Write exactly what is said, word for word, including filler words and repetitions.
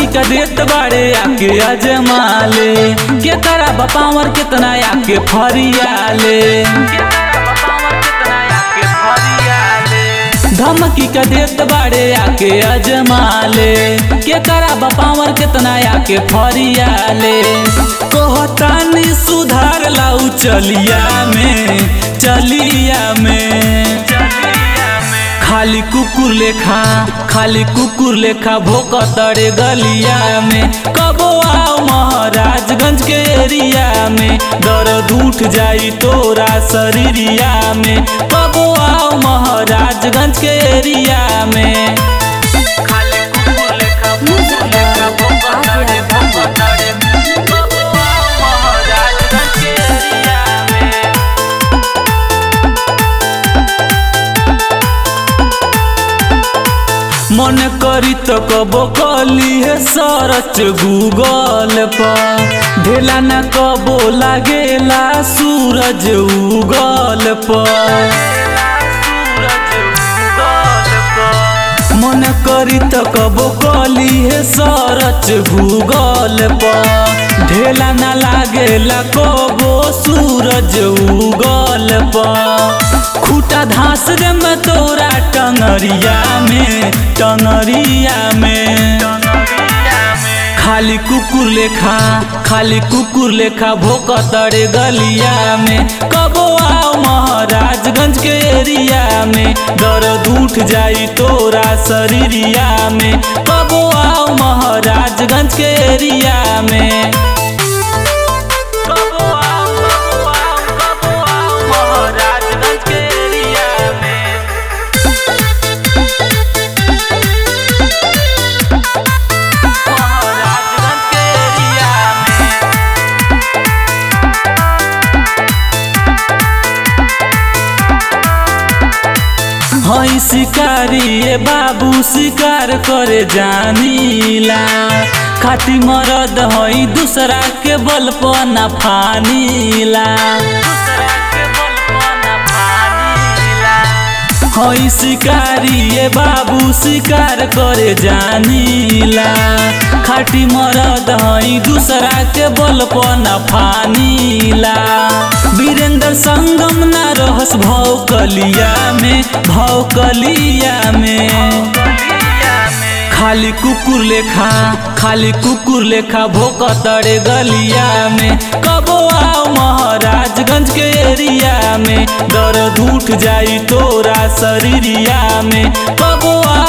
का देत बाड़े आके अजमाले के करा बपावर कितना आके फरियाले धमकी का देत बाड़े आके अजमाले के करा बपावर कितना आके फरियाले कहतानी सुधार लाऊ चलिया में चलिया में खाली कुकुर लेखा खाली कुकुर लेखा भोकतरे गलिया में कबो आओ महाराजगंज के एरिया में दर्द उठ जाई तोरा शरीरिया में कबो आओ महाराजगंज के एरिया में खाली कुकुर लेखा कुकुर लेखा भोकतरे भोकतरे कबो आओ महाराजगंज के एरिया में मन करी तो कबो कली है सरच गूगल पर ढेला न कबो लागेला सूरज उगल पर मन करी तो कबो कली है सरच गूगल पर ढेला न लागेला कबो सूरज उगल पर खूटा धास दे में तोरा टंगरिया में टंगरिया में खाली कुकुर लेखा खाली कुकुर लेखा भोकतरे गलिया में कबो आओ महाराजगंज के एरिया में दर्द उठ जाई तोरा शरीरिया में कबो आओ महाराजगंज के एरिया में कबो आओ कबो आओ कबो आओ महाराजगंज के एरिया में महाराजगंज के एरिया में हई शिकारी ए बाबू शिकार करे जानीला खाटी मरद हई दूसरा के बल पर ना फानीला हई शिकारी ए बाबू शिकार करे जानीला खाटी मरद हई दूसरा के बल पर ना फानीला वीरेंद्र संगम ना रहस भौकलिया में भौकलिया में खाली कुकुर लेखा खाली कुकुर लेखा भोकतरे गलिया में कबो आओ महाराजगंज के एरिया में दर्द उठ जाई तोरा शरीरिया में कबो आओ